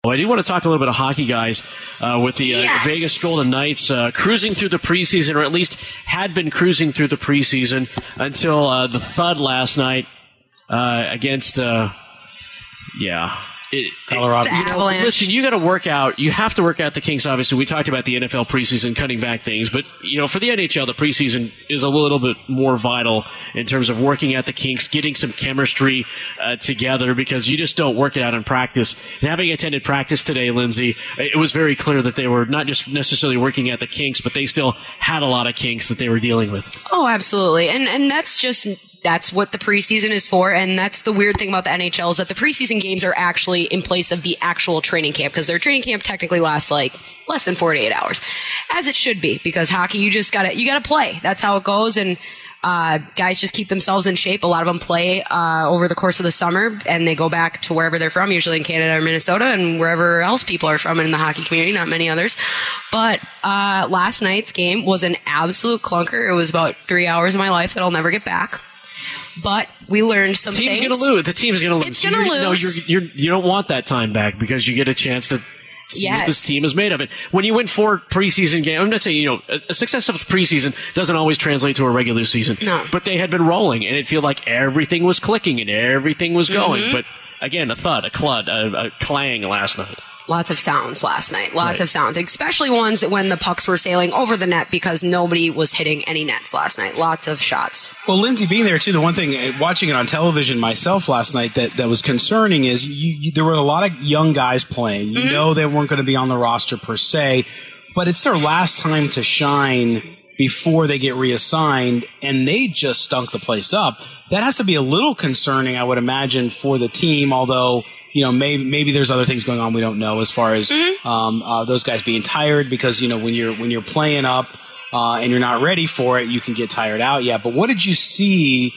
I do want to talk a little bit of hockey, guys, with the Vegas Golden Knights cruising through the preseason, or at least had been cruising through the preseason until the thud last night against, Colorado. Listen, you got to work out. You have to work out the kinks. Obviously, we talked about the NFL preseason cutting back things, but for the NHL, the preseason is a little bit more vital in terms of working out the kinks, getting some chemistry together, because you just don't work it out in practice. And having attended practice today, Lindsay, it was very clear that they were not just necessarily working out the kinks, but they still had a lot of kinks that they were dealing with. Oh, absolutely, and that's what the preseason is for, and that's the weird thing about the NHL is that the preseason games are actually in place of the actual training camp, because their training camp technically lasts like less than 48 hours, as it should be, because hockey, you gotta play. That's how it goes, and guys just keep themselves in shape. A lot of them play over the course of the summer, and they go back to wherever they're from, usually in Canada or Minnesota, and wherever else people are from in the hockey community, not many others. But last night's game was an absolute clunker. It was about 3 hours of my life that I'll never get back. But we learned some things. The team's going to lose. The team's going to lose. It's going to lose. No, you don't want that time back, because you get a chance to see what this team is made of it. When you win 4 preseason games, I'm not saying, a successful preseason doesn't always translate to a regular season. No. But they had been rolling, and it felt like everything was clicking and everything was going. Mm-hmm. But again, a thud, a clud, a clang last night. Lots of sounds last night. Lots of sounds, especially ones when the pucks were sailing over the net, because nobody was hitting any nets last night. Lots of shots. Well, Lindsay, being there too, the one thing, watching it on television myself last night that was concerning is there were a lot of young guys playing. You know they weren't going to be on the roster per se, but it's their last time to shine before they get reassigned, and they just stunk the place up. That has to be a little concerning, I would imagine, for the team, although maybe there's other things going on we don't know, as far as those guys being tired, because when you're playing up and you're not ready for it, you can get tired out. Yeah, but what did you see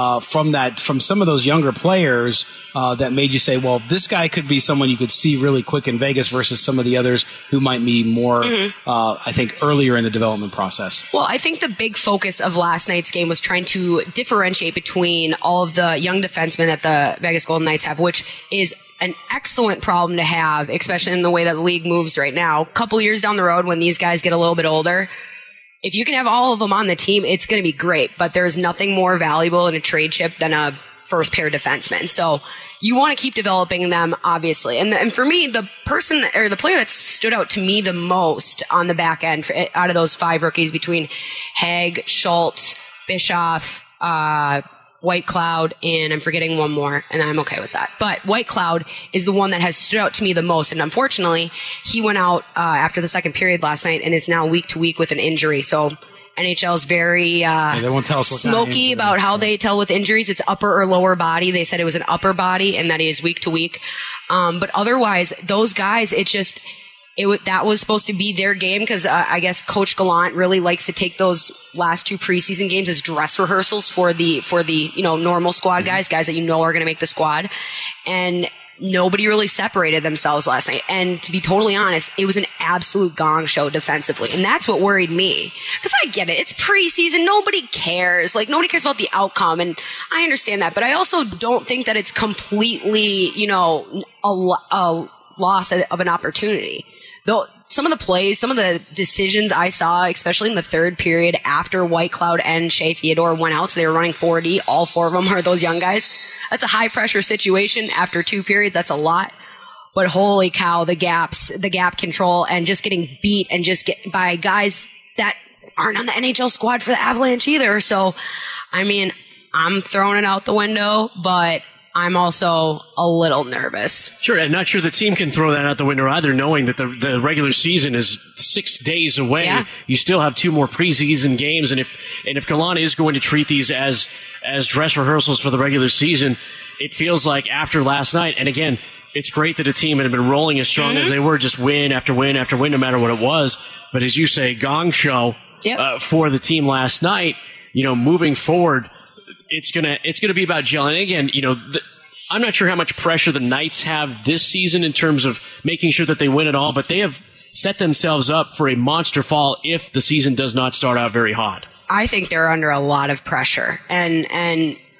from some of those younger players that made you say, well, this guy could be someone you could see really quick in Vegas versus some of the others who might be more, I think, earlier in the development process? Well, I think the big focus of last night's game was trying to differentiate between all of the young defensemen that the Vegas Golden Knights have, which is an excellent problem to have, especially in the way that the league moves right now. A couple years down the road, when these guys get a little bit older, if you can have all of them on the team, it's going to be great. But there's nothing more valuable in a trade chip than a first pair defenseman. So you want to keep developing them, obviously. And for me, the player that stood out to me the most on the back end out of those 5 rookies between Hague, Schultz, Bischoff, Whitecloud, and I'm forgetting one more, and I'm okay with that. But Whitecloud is the one that has stood out to me the most, and unfortunately, he went out after the second period last night and is now week to week with an injury. So NHL is very they won't tell us what smoky about how they tell with injuries. It's upper or lower body. They said it was an upper body, and that he is week to week. But otherwise, those guys, that was supposed to be their game, because I guess Coach Gallant really likes to take those last 2 preseason games as dress rehearsals for the normal squad guys that are going to make the squad. And nobody really separated themselves last night. And to be totally honest, it was an absolute gong show defensively. And that's what worried me. Because I get it. It's preseason. Nobody cares. Nobody cares about the outcome. And I understand that. But I also don't think that it's completely, a loss of an opportunity. Though some of the plays, some of the decisions I saw, especially in the third period after Whitecloud and Shea Theodore went out, so they were running 4D. All 4 of them are those young guys. That's a high pressure situation after 2 periods. That's a lot. But holy cow, the gap control, and just getting beat and just get by guys that aren't on the NHL squad for the Avalanche either. So, I mean, I'm throwing it out the window, but I'm also a little nervous. Sure, and not sure the team can throw that out the window either, knowing that the regular season is 6 days away. Yeah. You still have 2 more preseason games, and if Gallant is going to treat these as dress rehearsals for the regular season, it feels like after last night, and again, it's great that a team had been rolling as strong as they were, just win after win after win, no matter what it was. But as you say, gong show for the team last night. Moving forward, it's gonna be about gelling. And again, I'm not sure how much pressure the Knights have this season in terms of making sure that they win it all, but they have set themselves up for a monster fall if the season does not start out very hot. I think they're under a lot of pressure, and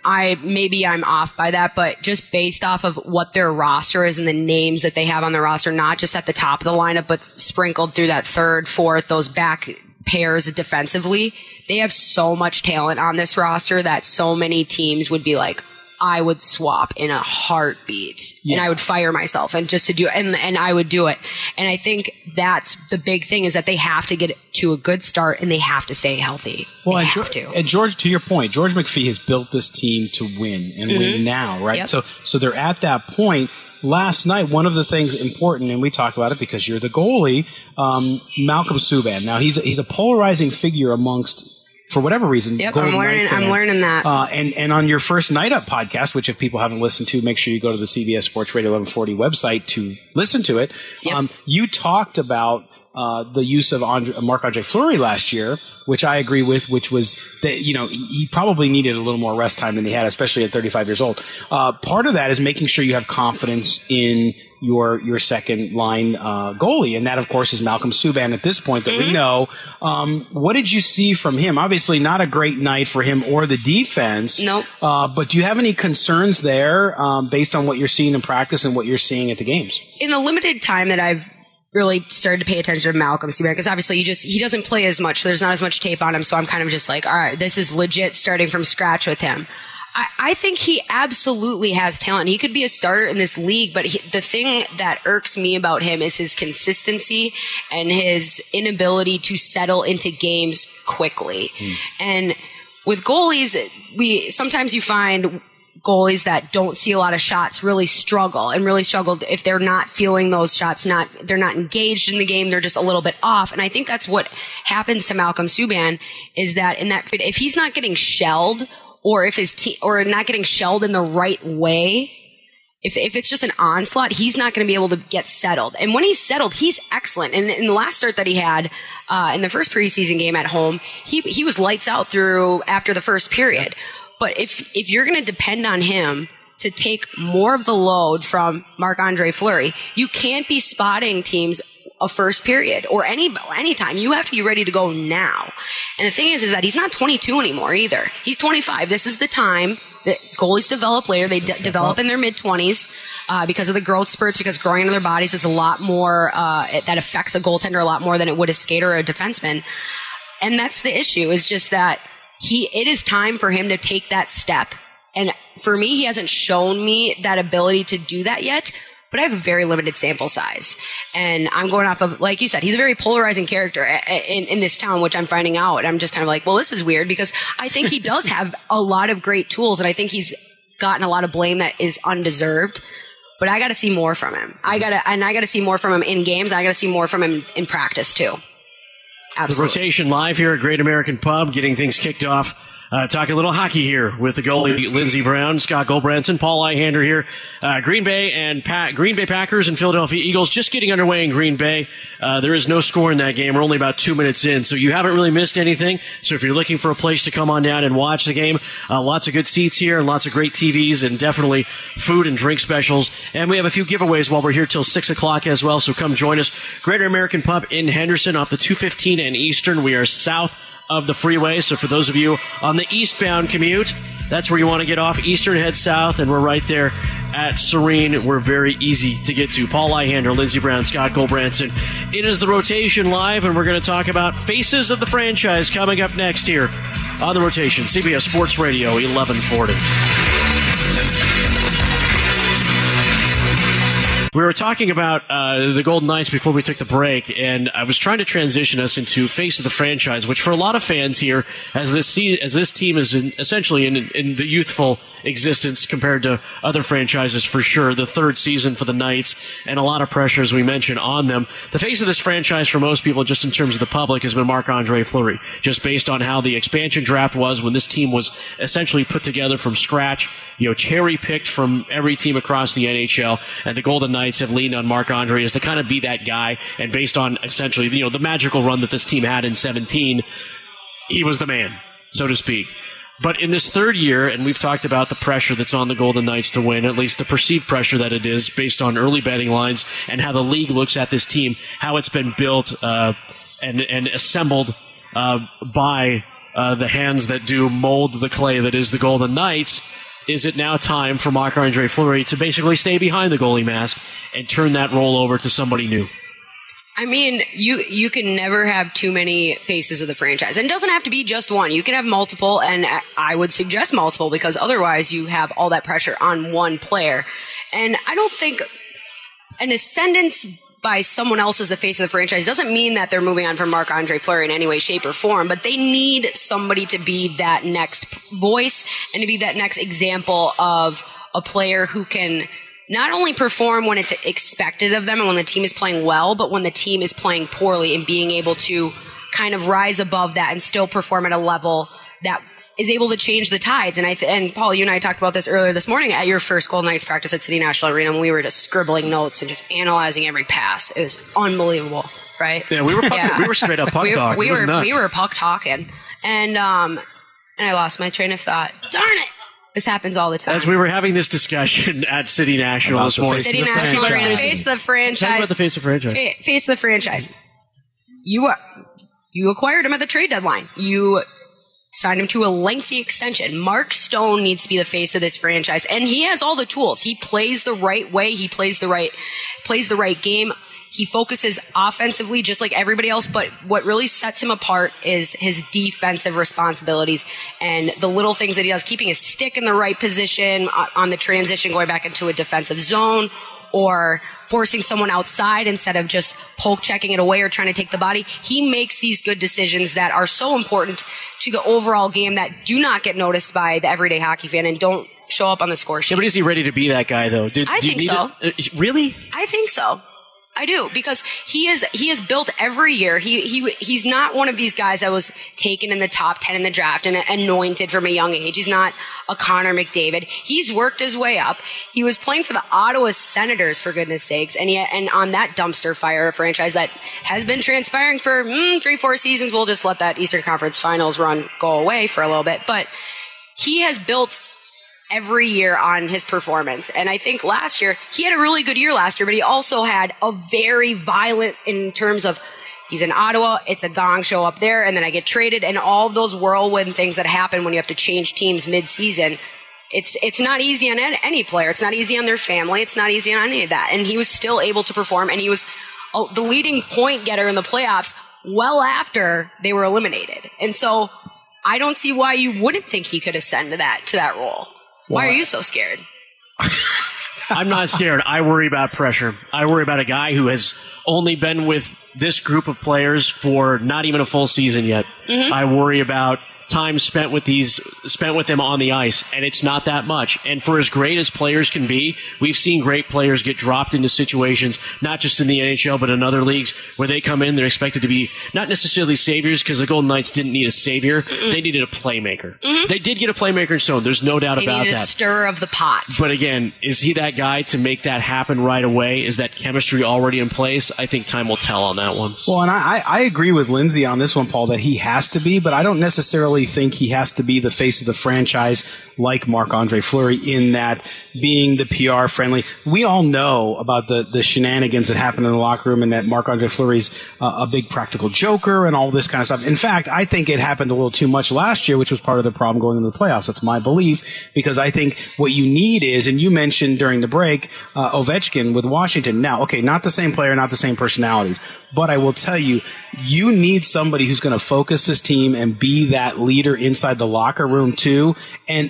I'm off by that, but just based off of what their roster is and the names that they have on their roster, not just at the top of the lineup, but sprinkled through that third, fourth, those back pairs defensively, they have so much talent on this roster that so many teams would be like, I would swap in a heartbeat and I would fire myself and just to do it. And I would do it. And I think that's the big thing is that they have to get to a good start and they have to stay healthy. Well, and George, to your point, George McPhee has built this team to win and win now, right? Yep. So they're at that point. Last night, one of the things important, and we talk about it because you're the goalie, Malcolm Subban. Now he's a polarizing figure amongst, for whatever reason. Yep, I'm learning that. And on your first Night Up podcast, which if people haven't listened to, make sure you go to the CBS Sports Radio 1140 website to listen to it. Yep. You talked about the use of Marc-Andre Fleury last year, which I agree with, which was that, he probably needed a little more rest time than he had, especially at 35 years old. Part of that is making sure you have confidence in your second line goalie, and that, of course, is Malcolm Subban at this point that we know. What did you see from him? Obviously, not a great night for him or the defense. Nope. But do you have any concerns there based on what you're seeing in practice and what you're seeing at the games? In the limited time that I've really started to pay attention to Malcolm Subban, because obviously he doesn't play as much, so there's not as much tape on him, so I'm kind of just like, all right, this is legit starting from scratch with him. I think he absolutely has talent. He could be a starter in this league, but the thing that irks me about him is his consistency and his inability to settle into games quickly. And with goalies, sometimes you find goalies that don't see a lot of shots really struggle if they're not feeling those shots, they're not engaged in the game, they're just a little bit off. And I think that's what happens to Malcolm Subban is that if he's not getting shelled or if his team or not getting shelled in the right way, if it's just an onslaught, he's not going to be able to get settled. And when he's settled, he's excellent. And in the last start that he had in the first preseason game at home, he was lights out through after the first period. But if you're going to depend on him to take more of the load from Marc-Andre Fleury, you can't be spotting teams a first period or any time. You have to be ready to go now. And the thing is that he's not 22 anymore either. He's 25. This is the time that goalies develop later. They develop in their mid-20s because of the growth spurts, because growing into their bodies is a lot more, that affects a goaltender a lot more than it would a skater or a defenseman. And that's the issue, is just that it is time for him to take that step. And for me, he hasn't shown me that ability to do that yet, but I have a very limited sample size. And I'm going off of, like you said, he's a very polarizing character in this town, which I'm finding out. And I'm just kind of like, well, this is weird, because I think he does have a lot of great tools, and I think he's gotten a lot of blame that is undeserved. But I got to see more from him. I got to see more from him in games. I got to see more from him in practice too. Absolutely. The rotation live here at Great American Pub, getting things kicked off. Talking a little hockey here with the goalie Lindsey Brown, Scott Goldbranson, Paul Eihander here. Green Bay Packers and Philadelphia Eagles just getting underway in Green Bay. There is no score in that game. We're only about 2 minutes in, so you haven't really missed anything. So if you're looking for a place to come on down and watch the game, lots of good seats here and lots of great TVs and definitely food and drink specials. And we have a few giveaways while we're here till 6 o'clock as well, so come join us. Greater American Pub in Henderson off the 215 and Eastern. We are south of the freeway, so for those of you on the eastbound commute, that's where you want to get off. Eastern, head south, and we're right there at Serene. We're very easy to get to. Paul Eihander, Lindsey Brown, Scott Goldbranson. It is the rotation live, and we're going to talk about faces of the franchise coming up next here on the rotation. CBS Sports Radio 1140. We were talking about the Golden Knights before we took the break, and I was trying to transition us into face of the franchise, which for a lot of fans here, as this team is essentially in the youthful existence compared to other franchises for sure, the third season for the Knights, and a lot of pressure, as we mentioned, on them. The face of this franchise for most people, just in terms of the public, has been Marc-Andre Fleury, just based on how the expansion draft was when this team was essentially put together from scratch, cherry-picked from every team across the NHL, and the Golden Knights have leaned on Marc-Andre as to kind of be that guy, and based on essentially, the magical run that this team had in 17, he was the man, so to speak. But in this third year, and we've talked about the pressure that's on the Golden Knights to win, at least the perceived pressure that it is based on early betting lines and how the league looks at this team, how it's been built and assembled by the hands that do mold the clay that is the Golden Knights. Is it now time for Marc-Andre Fleury to basically stay behind the goalie mask and turn that role over to somebody new? I mean, you can never have too many faces of the franchise. And it doesn't have to be just one. You can have multiple, and I would suggest multiple, because otherwise you have all that pressure on one player. And I don't think an ascendance by someone else as the face of the franchise doesn't mean that they're moving on from Marc-Andre Fleury in any way, shape, or form, but they need somebody to be that next voice and to be that next example of a player who can not only perform when it's expected of them and when the team is playing well, but when the team is playing poorly, and being able to kind of rise above that and still perform at a level that is able to change the tides. And Paul, you and I talked about this earlier this morning at your first Golden Knights practice at City National Arena, when we were just scribbling notes and just analyzing every pass. It was unbelievable, right? Yeah, we were straight up puck talking. We were puck talking, and I lost my train of thought. Darn it! This happens all the time. As we were having this discussion at City National this morning. City National Arena, face of the franchise. Talk about the face of the franchise. Face of the franchise. You acquired him at the trade deadline. You signed him to a lengthy extension. Mark Stone needs to be the face of this franchise, and he has all the tools. He plays the right way. He plays the right game. He focuses offensively just like everybody else, but what really sets him apart is his defensive responsibilities and the little things that he does, keeping his stick in the right position on the transition, going back into a defensive zone, or forcing someone outside instead of just poke checking it away or trying to take the body. He makes these good decisions that are so important to the overall game that do not get noticed by the everyday hockey fan and don't show up on the score sheet. Yeah, but is he ready to be that guy, though? I think so. Really? I think so. I do, because he is built every year. He's not one of these guys that was taken in the top 10 in the draft and anointed from a young age. He's not a Connor McDavid. He's worked his way up. He was playing for the Ottawa Senators, for goodness sakes, and on that dumpster fire franchise that has been transpiring for 3-4 seasons. We'll just let that Eastern Conference Finals run go away for a little bit. But he has built every year on his performance. And I think last year, he had a really good year last year, but he also had a very violent in terms of he's in Ottawa, it's a gong show up there, and then I get traded, and all of those whirlwind things that happen when you have to change teams mid-season. It's not easy on any player. It's not easy on their family. It's not easy on any of that. And he was still able to perform, and he was the leading point getter in the playoffs well after they were eliminated. And so I don't see why you wouldn't think he could ascend to that role. Why are you so scared? I'm not scared. I worry about pressure. I worry about a guy who has only been with this group of players for not even a full season yet. Mm-hmm. I worry about time spent with them on the ice, and it's not that much. And for as great as players can be, we've seen great players get dropped into situations, not just in the NHL, but in other leagues, where they come in, they're expected to be not necessarily saviors, because the Golden Knights didn't need a savior. Mm-mm. They needed a playmaker. Mm-hmm. They did get a playmaker in Stone. There's no doubt about that. They needed a stir of the pot. But again, is he that guy to make that happen right away? Is that chemistry already in place? I think time will tell on that one. Well, and I agree with Lindsay on this one, Paul, that he has to be, but I don't necessarily think he has to be the face of the franchise like Marc-Andre Fleury, in that being the PR friendly. We all know about the shenanigans that happen in the locker room, and that Marc-Andre Fleury's a big practical joker and all this kind of stuff. In fact, I think it happened a little too much last year, which was part of the problem going into the playoffs. That's my belief, because I think what you need is, and you mentioned during the break, Ovechkin with Washington. Now, okay, not the same player, not the same personalities, but I will tell you, you need somebody who's going to focus this team and be that leader inside the locker room too. And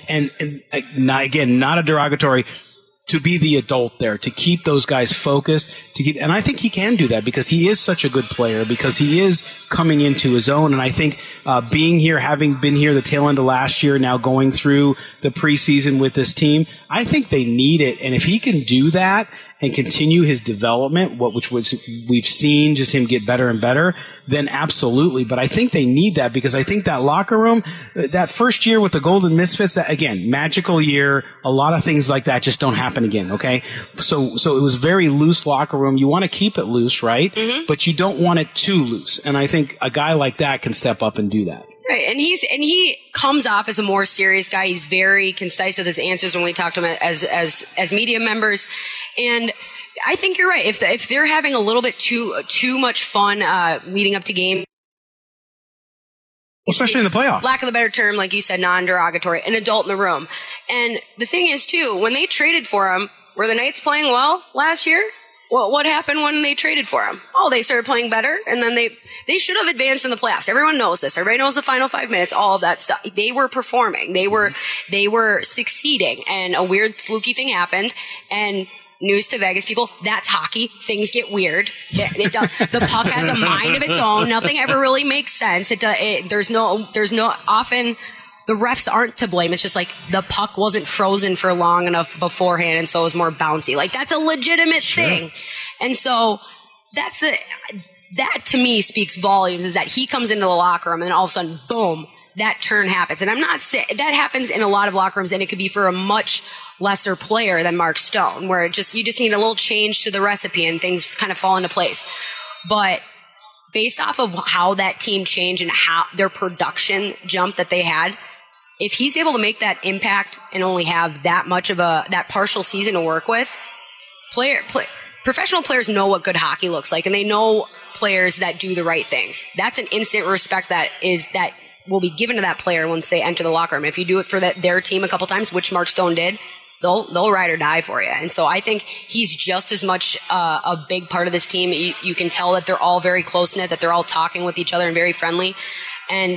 not a derogatory, to be the adult there, to keep those guys focused, and I think he can do that because he is such a good player, because he is coming into his own. And I think being here, having been here the tail end of last year, now going through the preseason with this team, I think they need it. And if he can do that and continue his development, which we've seen just him get better and better, then absolutely. But I think they need that, because I think that locker room, that first year with the Golden Misfits, that again, magical year, a lot of things like that just don't happen again. Okay. So it was very loose locker room. You want to keep it loose, right? Mm-hmm. But you don't want it too loose. And I think a guy like that can step up and do that. Right, and he comes off as a more serious guy. He's very concise with his answers when we talk to him as media members, and I think you're right. If they're having a little bit too much fun leading up to game. Especially in the playoffs. Lack of a better term, like you said, non-derogatory, an adult in the room. And the thing is, too, when they traded for him, were the Knights playing well last year? Well, what happened when they traded for him? Oh, they started playing better, and then they should have advanced in the playoffs. Everyone knows this. Everybody knows the final 5 minutes, all of that stuff. They were performing. They were succeeding, and a weird, fluky thing happened, and news to Vegas people, that's hockey. Things get weird. The puck has a mind of its own. Nothing ever really makes sense. There's no often the refs aren't to blame. It's just like the puck wasn't frozen for long enough beforehand, and so it was more bouncy. Like, that's a legitimate thing. And so that to me speaks volumes, is that he comes into the locker room and all of a sudden, boom, that turn happens. And I'm not saying that happens in a lot of locker rooms, and it could be for a much lesser player than Mark Stone, where you just need a little change to the recipe and things kind of fall into place. But based off of how that team changed and how their production jump that they had, if he's able to make that impact and only have that much of that partial season to work with, professional players know what good hockey looks like, and they know players that do the right things. That's an instant respect that will be given to that player once they enter the locker room. If you do it for their team a couple times, which Mark Stone did, they'll ride or die for you. And so I think he's just as much a big part of this team. You can tell that they're all very close-knit, that they're all talking with each other and very friendly. And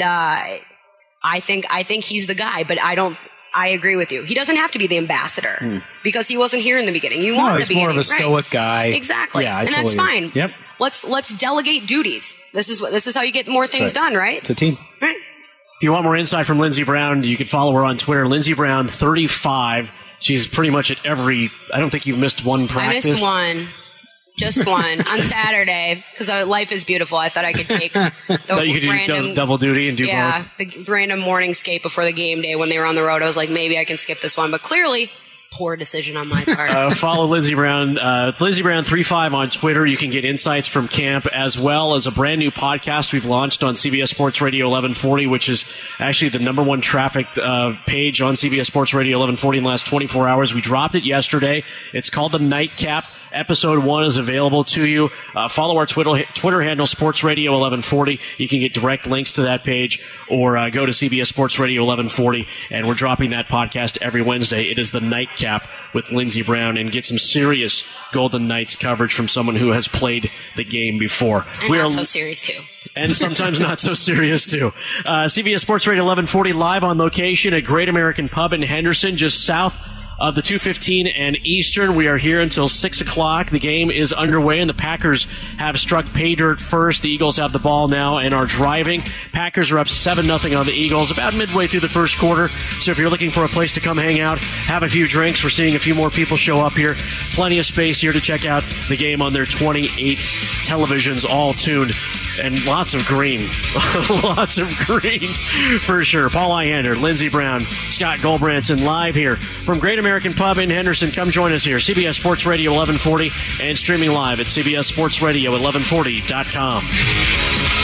I think he's the guy, but I agree with you. He doesn't have to be the ambassador because he wasn't here in the beginning. You want he's the beginning, more of a stoic guy. Exactly. Yeah, and totally that's fine. Yep. Let's delegate duties. This is how you get more things done, right? It's a team. Right. If you want more insight from Lindsey Brown, you can follow her on Twitter, Lindsey Brown 35. She's pretty much at every. I don't think you've missed one practice. I missed one. Just one on Saturday, because life is beautiful. I thought I could take the you could random do double duty and do both. The random morning skate before the game day when they were on the road. I was like, maybe I can skip this one, but clearly, poor decision on my part. Follow Lindsey Brown, Lindsey Brown 35 on Twitter. You can get insights from camp, as well as a brand new podcast we've launched on CBS Sports Radio 1140, which is actually the number one trafficked page on CBS Sports Radio 1140 in the last 24 hours. We dropped it yesterday. It's called The Nightcap. Episode 1 is available to you. Follow our Twitter handle, Sports Radio 1140. You can get direct links to that page, or go to CBS Sports Radio 1140, and we're dropping that podcast every Wednesday. It is The Nightcap with Lindsey Brown, and get some serious Golden Knights coverage from someone who has played the game before. And not so serious, too. And sometimes not so serious, too. CBS Sports Radio 1140 live on location at Great American Pub in Henderson, just south of the 215 and Eastern. We are here until 6 o'clock. The game is underway, and the Packers have struck pay dirt first. The Eagles have the ball now and are driving. Packers are up 7-0 on the Eagles about midway through the first quarter. So if you're looking for a place to come hang out, have a few drinks, we're seeing a few more people show up here. Plenty of space here to check out the game on their 28 televisions, all tuned. And lots of green. Lots of green, for sure. Paul Ihander, Lindsey Brown, Scott Goldbranson live here from Great American Pub in Henderson. Come join us here. CBS Sports Radio 1140 and streaming live at CBSSportsRadio1140.com.